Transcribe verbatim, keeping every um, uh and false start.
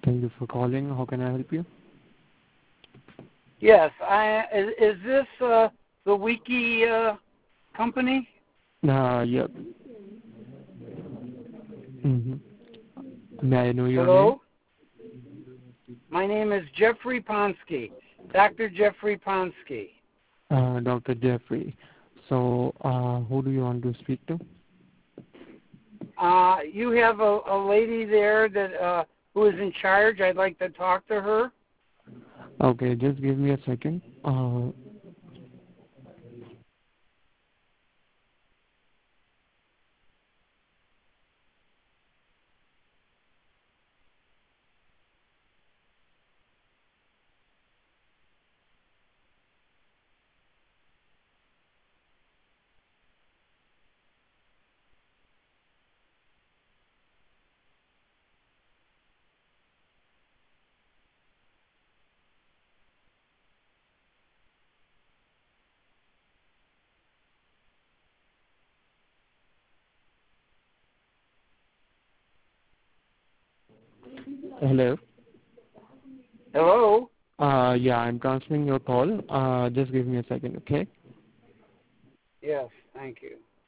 Thank you for calling. How can I help you? Yes, I is, is this uh, the Wiki uh, company? Uh, yep. Mm-hmm. May I know your name? Hello? My name is Jeffrey Ponsky, Doctor Jeffrey Ponsky. Uh, Doctor Jeffrey. So, uh, who do you want to speak to? Uh, you have a, a lady there that uh, who is in charge. I'd like to talk to her. Okay, just give me a second. Uh, hello. Hello? Uh, yeah, I'm transferring your call. Uh, just give me a second, okay? Yes, thank you.